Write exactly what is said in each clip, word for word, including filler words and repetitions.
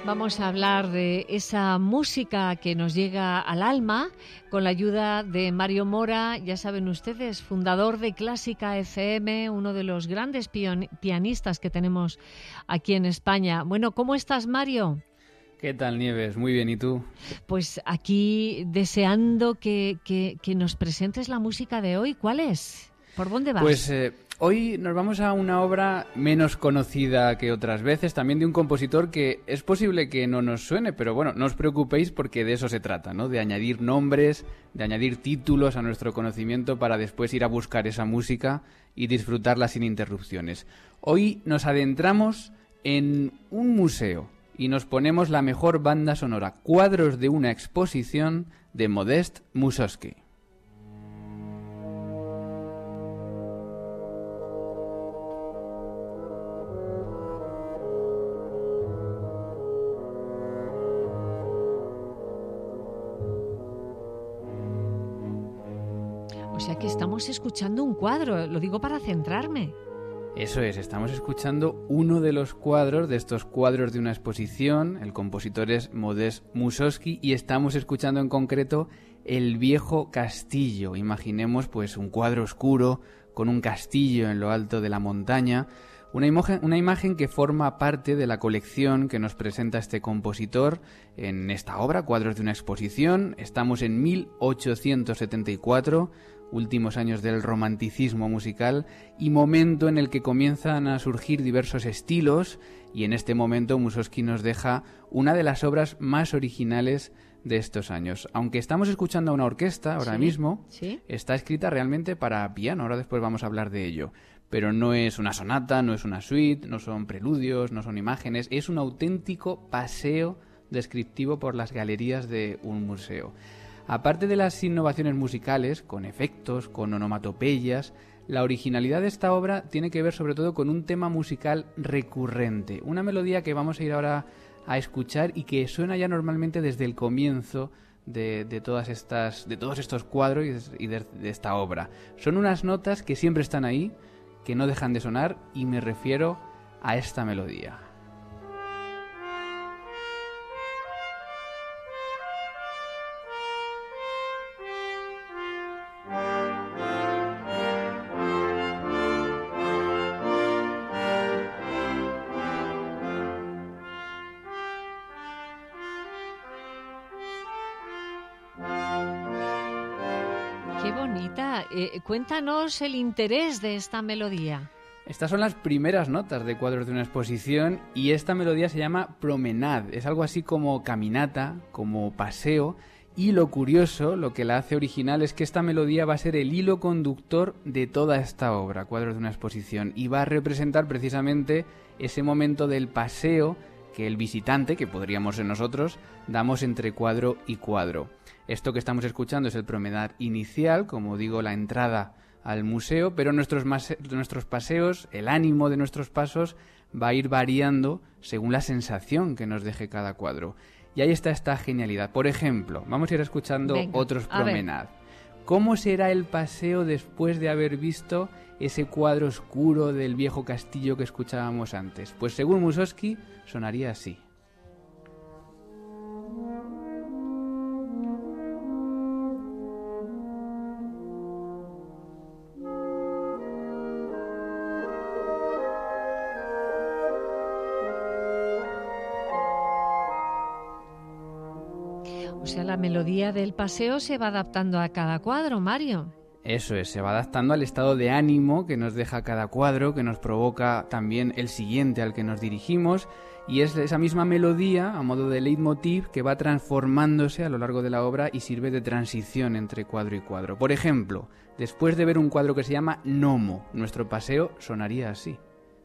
Vamos a hablar de esa música que nos llega al alma con la ayuda de Mario Mora, ya saben ustedes, fundador de Clásica F M, uno de los grandes pion- pianistas que tenemos aquí en España. Bueno, ¿cómo estás, Mario? ¿Qué tal, Nieves? Muy bien, ¿y tú? Pues aquí deseando que, que, que nos presentes la música de hoy. ¿Cuál es? ¿Por dónde vas? Pues eh, hoy nos vamos a una obra menos conocida que otras veces, también de un compositor que es posible que no nos suene, pero bueno, no os preocupéis porque de eso se trata, ¿no? De añadir nombres, de añadir títulos a nuestro conocimiento para después ir a buscar esa música y disfrutarla sin interrupciones. Hoy nos adentramos en un museo y nos ponemos la mejor banda sonora, cuadros de una exposición de Modest Mussorgsky. O sea que estamos escuchando un cuadro, lo digo para centrarme. Eso es, estamos escuchando uno de los cuadros, de estos cuadros de una exposición. El compositor es Modest Mussorgsky y estamos escuchando en concreto El viejo castillo. Imaginemos pues un cuadro oscuro con un castillo en lo alto de la montaña. Una imagen, una imagen que forma parte de la colección que nos presenta este compositor en esta obra, Cuadros de una exposición. Estamos en mil ochocientos setenta y cuatro, últimos años del romanticismo musical y momento en el que comienzan a surgir diversos estilos, y en este momento Mussorgsky nos deja una de las obras más originales de estos años. Aunque estamos escuchando a una orquesta ahora ¿Sí? mismo, ¿Sí? está escrita realmente para piano, ahora después vamos a hablar de ello. Pero no es una sonata, no es una suite, no son preludios, no son imágenes, es un auténtico paseo descriptivo por las galerías de un museo. Aparte de las innovaciones musicales, con efectos, con onomatopeyas, la originalidad de esta obra tiene que ver sobre todo con un tema musical recurrente, una melodía que vamos a ir ahora a escuchar y que suena ya normalmente desde el comienzo de, de, todas estas, de todos estos cuadros y de, de esta obra. Son unas notas que siempre están ahí, que no dejan de sonar, y me refiero a esta melodía. Qué bonita. Eh, cuéntanos el interés de esta melodía. Estas son las primeras notas de Cuadros de una exposición y esta melodía se llama Promenade. Es algo así como caminata, como paseo, y lo curioso, lo que la hace original, es que esta melodía va a ser el hilo conductor de toda esta obra, Cuadros de una exposición, y va a representar precisamente ese momento del paseo que el visitante, que podríamos ser nosotros, damos entre cuadro y cuadro. Esto que estamos escuchando es el Promenade inicial, como digo, la entrada al museo, pero nuestros, mase- nuestros paseos, el ánimo de nuestros pasos va a ir variando según la sensación que nos deje cada cuadro. Y ahí está esta genialidad. Por ejemplo, vamos a ir escuchando Venga, otros a ver. Promenade. ¿Cómo será el paseo después de haber visto ese cuadro oscuro del viejo castillo que escuchábamos antes? Pues según Mussorgsky, sonaría así. O sea, la melodía del paseo se va adaptando a cada cuadro, Mario. Eso es, se va adaptando al estado de ánimo que nos deja cada cuadro, que nos provoca también el siguiente al que nos dirigimos, y es esa misma melodía, a modo de leitmotiv, que va transformándose a lo largo de la obra y sirve de transición entre cuadro y cuadro. Por ejemplo, después de ver un cuadro que se llama Nomo, nuestro paseo sonaría así.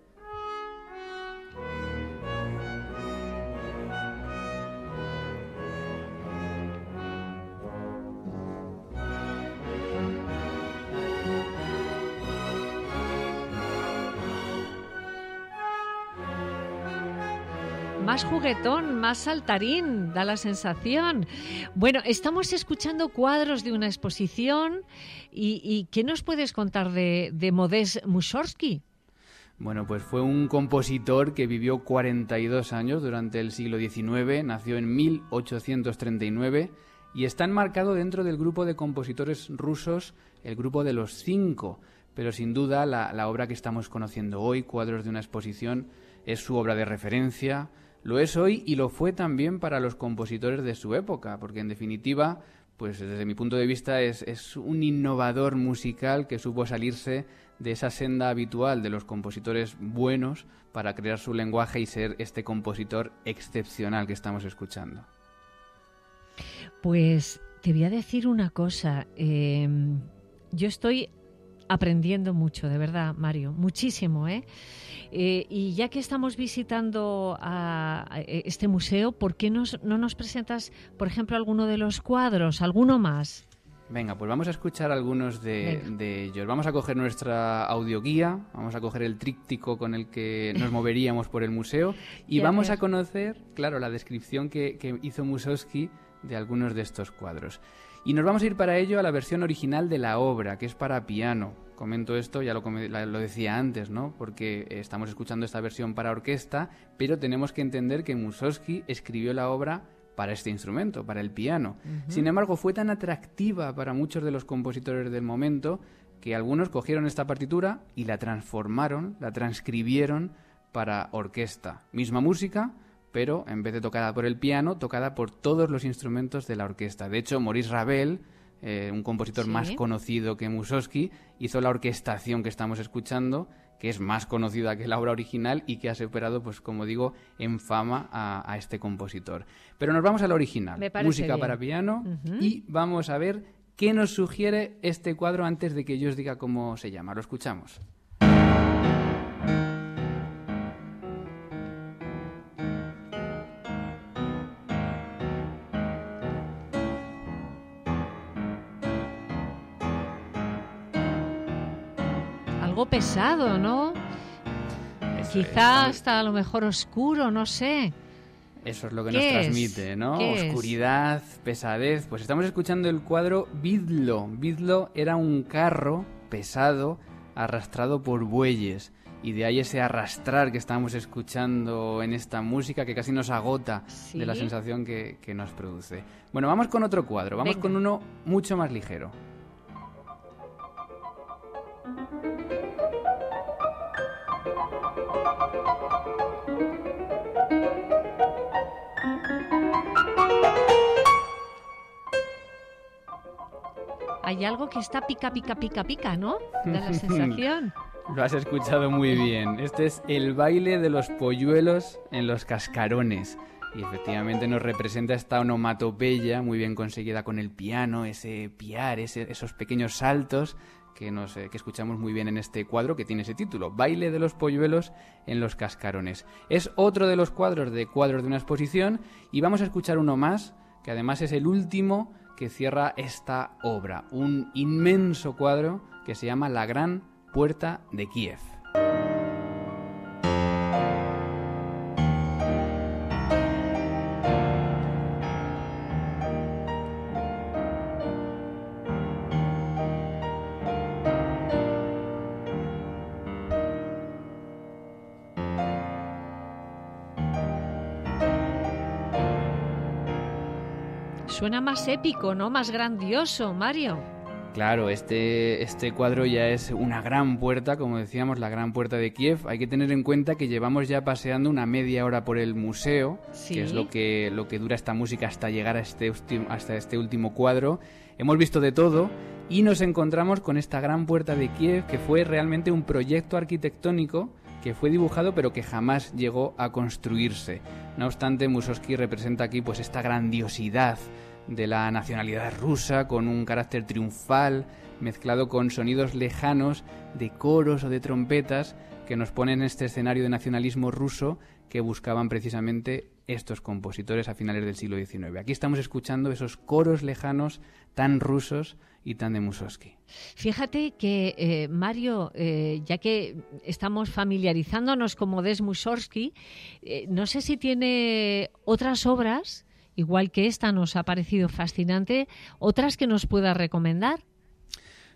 Más juguetón, más saltarín, da la sensación. Bueno, estamos escuchando cuadros de una exposición y, y ¿qué nos puedes contar de, de Modest Mussorgsky? Bueno, pues fue un compositor que vivió cuarenta y dos años durante el siglo diecinueve, nació en mil ochocientos treinta y nueve y está enmarcado dentro del grupo de compositores rusos, el grupo de los cinco, pero sin duda la, la obra que estamos conociendo hoy, Cuadros de una exposición, es su obra de referencia, lo es hoy y lo fue también para los compositores de su época, porque en definitiva, pues desde mi punto de vista es, es un innovador musical que supo salirse de esa senda habitual de los compositores buenos para crear su lenguaje y ser este compositor excepcional que estamos escuchando. Pues te voy a decir una cosa, eh, yo estoy aprendiendo mucho, de verdad, Mario, muchísimo, ¿eh? Eh, y ya que estamos visitando a, a este museo, ¿por qué nos, no nos presentas, por ejemplo, alguno de los cuadros, alguno más? Venga, pues vamos a escuchar algunos de, de ellos. Vamos a coger nuestra audioguía, vamos a coger el tríptico con el que nos moveríamos por el museo y vamos a conocer, claro, la descripción que, que hizo Mussorgsky de algunos de estos cuadros. Y nos vamos a ir para ello a la versión original de la obra, que es para piano. Comento esto, ya lo, lo decía antes, ¿no? Porque estamos escuchando esta versión para orquesta, pero tenemos que entender que Mussorgsky escribió la obra para este instrumento, para el piano. Uh-huh. Sin embargo, fue tan atractiva para muchos de los compositores del momento que algunos cogieron esta partitura y la transformaron, la transcribieron para orquesta. Misma música, pero en vez de tocada por el piano, tocada por todos los instrumentos de la orquesta. De hecho, Maurice Ravel, eh, un compositor ¿Sí? más conocido que Mussorgsky, hizo la orquestación que estamos escuchando, que es más conocida que la obra original y que ha superado, pues como digo, en fama a, a este compositor. Pero nos vamos a la original, música bien. Para piano, uh-huh. y vamos a ver qué nos sugiere este cuadro antes de que yo os diga cómo se llama. Lo escuchamos. Algo pesado, ¿no? Eso Quizá es, hasta a lo mejor oscuro, no sé. Eso es lo que nos es? transmite, ¿no? Oscuridad, es? pesadez. Pues estamos escuchando el cuadro Vidlo. Vidlo era un carro pesado arrastrado por bueyes. Y de ahí ese arrastrar que estamos escuchando en esta música que casi nos agota ¿Sí? de la sensación que, que nos produce. Bueno, vamos con otro cuadro. Vamos Venga. con uno mucho más ligero. Hay algo que está pica, pica, pica, pica, ¿no? Da la sensación. Lo has escuchado muy bien. Este es el baile de los polluelos en los cascarones. Y efectivamente nos representa esta onomatopeya muy bien conseguida con el piano, ese piar, ese, esos pequeños saltos que, nos, eh, que escuchamos muy bien en este cuadro que tiene ese título, Baile de los polluelos en los cascarones. Es otro de los cuadros de cuadros de una exposición y vamos a escuchar uno más, que además es el último que cierra esta obra, un inmenso cuadro que se llama La Gran Puerta de Kiev. Suena más épico, ¿no? Más grandioso, Mario. Claro, este, este cuadro ya es una gran puerta, como decíamos, la Gran Puerta de Kiev. Hay que tener en cuenta que llevamos ya paseando una media hora por el museo, ¿Sí? que es lo que, lo que dura esta música hasta llegar a este, hasta este último cuadro. Hemos visto de todo y nos encontramos con esta Gran Puerta de Kiev, que fue realmente un proyecto arquitectónico que fue dibujado pero que jamás llegó a construirse. No obstante, Mussorgsky representa aquí pues esta grandiosidad de la nacionalidad rusa con un carácter triunfal mezclado con sonidos lejanos de coros o de trompetas que nos ponen en este escenario de nacionalismo ruso que buscaban precisamente estos compositores a finales del siglo diecinueve. Aquí estamos escuchando esos coros lejanos tan rusos y tan de Mussorgsky. Fíjate que, eh, Mario, eh, ya que estamos familiarizándonos con Modest Mussorgsky, eh, no sé si tiene otras obras, igual que esta nos ha parecido fascinante, otras que nos pueda recomendar.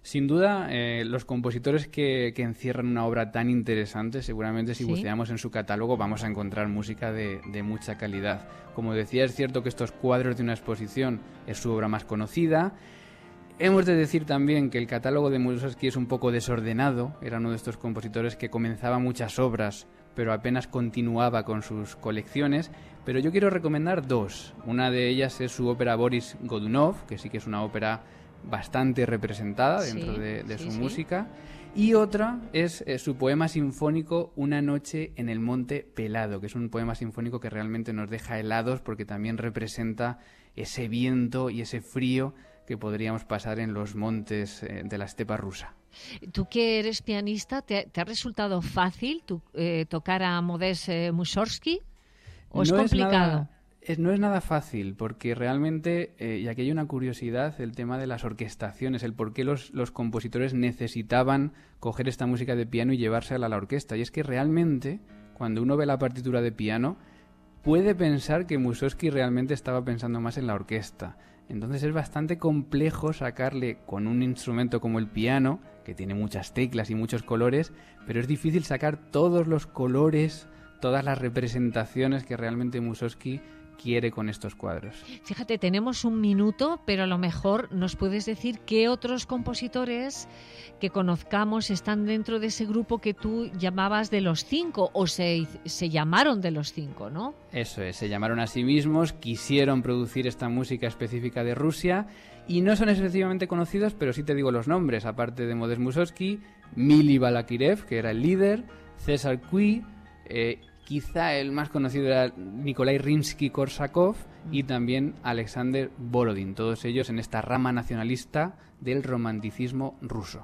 Sin duda, eh, los compositores que, que encierran una obra tan interesante, seguramente si ¿Sí? buceamos en su catálogo vamos a encontrar música de, de mucha calidad. Como decía, es cierto que estos cuadros de una exposición es su obra más conocida. Hemos de decir también que el catálogo de Mussorgsky es un poco desordenado. Era uno de estos compositores que comenzaba muchas obras, pero apenas continuaba con sus colecciones. Pero yo quiero recomendar dos. Una de ellas es su ópera Boris Godunov, que sí que es una ópera bastante representada dentro sí, de, de sí, su sí. música, y otra es eh, su poema sinfónico Una noche en el monte pelado, que es un poema sinfónico que realmente nos deja helados porque también representa ese viento y ese frío que podríamos pasar en los montes eh, de la estepa rusa. Tú que eres pianista, ¿te, te ha resultado fácil tu, eh, tocar a Modest eh, Mussorgsky o no es complicado? Es nada... Es, no es nada fácil, porque realmente, eh, y aquí hay una curiosidad, el tema de las orquestaciones, el por qué los, los compositores necesitaban coger esta música de piano y llevársela a la orquesta. Y es que realmente, cuando uno ve la partitura de piano, puede pensar que Mussorgsky realmente estaba pensando más en la orquesta. Entonces es bastante complejo sacarle con un instrumento como el piano, que tiene muchas teclas y muchos colores, pero es difícil sacar todos los colores, todas las representaciones que realmente Mussorgsky quiere con estos cuadros. Fíjate, tenemos un minuto, pero a lo mejor nos puedes decir qué otros compositores que conozcamos están dentro de ese grupo que tú llamabas de los cinco, o se, se llamaron de los cinco, ¿no? Eso es, se llamaron a sí mismos, quisieron producir esta música específica de Rusia y no son excesivamente conocidos, pero sí te digo los nombres, aparte de Modest Mussorgsky, Mili Balakirev, que era el líder, César Cui, eh, quizá el más conocido era Nikolai Rimsky-Korsakov y también Alexander Borodin, todos ellos en esta rama nacionalista del romanticismo ruso.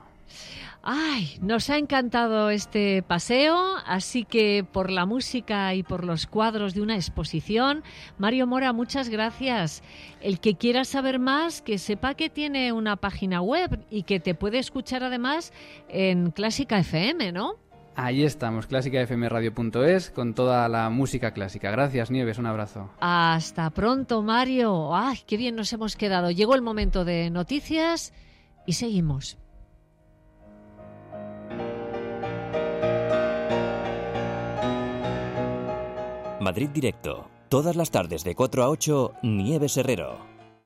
¡Ay! Nos ha encantado este paseo, así que por la música y por los cuadros de una exposición, Mario Mora, muchas gracias. El que quiera saber más, que sepa que tiene una página web y que te puede escuchar además en Clásica F M, ¿no? Ahí estamos, clásica f m radio punto es, con toda la música clásica. Gracias, Nieves, un abrazo. Hasta pronto, Mario. ¡Ay, qué bien nos hemos quedado! Llegó el momento de noticias y seguimos. Madrid Directo. Todas las tardes de cuatro a ocho, Nieves Herrero.